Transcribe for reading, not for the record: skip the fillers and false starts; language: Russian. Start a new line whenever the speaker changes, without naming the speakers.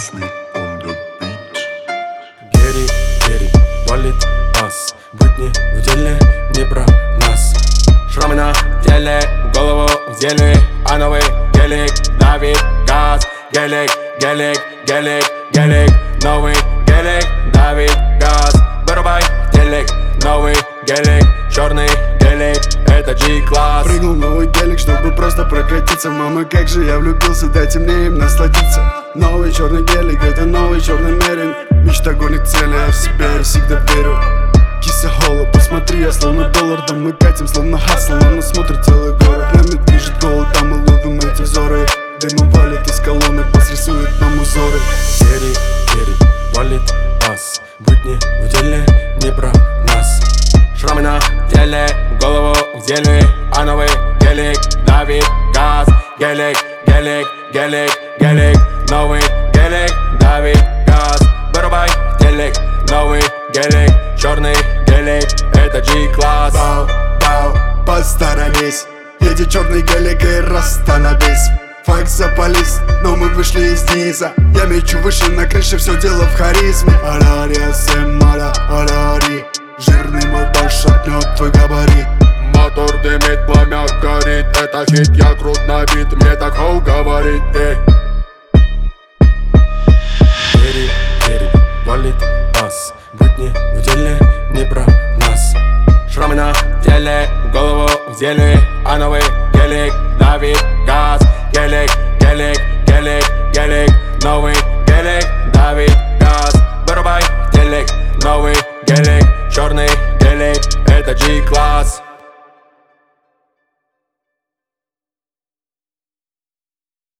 Cosmic on the beat.
Гери, Гери, валит бас. Бритни в деле не про нас. Шрамы на теле, голову в деле. А новый гелик давит газ. Гелик, гелик, гелик, гелик. Новый гелик давит газ. Вырубай телек, новый гелик. Черный гелик, это G-класс.
Прыгнул новый гелик, чтобы просто прокатиться. Мама, как же я влюбился, дайте мне им насладиться. Новый черный гелик, это новый черный мерин. Мечта гонит цели, я в себя я всегда верю. Киса Холла, посмотри, я словно доллар. Да мы катим, словно хасл, на нас смотрит целый город. Нами движет голод, да мы ловим эти взоры. Дымом валит из колонны, бас рисует нам узоры.
Гери, Гери, валит бас. Бритни в деле не про нас. Шрамы на теле, голову в деле. А новый гелик давит газ. Гелик, гелик, гелик, гелик. Новый гелик давит газ. Вырубай телек, новый гелик. Черный гелик, это G-класс.
Бау, бау, посторонись. Едет черный гелик и расстановись. Факт запались, но мы вышли из низа. Я мечу выше на крыше, все дело в харизме. Арария, Семара, Арари. Жирный мой баш шатнет твой габарит.
Мотор дымит, пламя горит. Это хит, я крут на бит, мне так хоу говорит.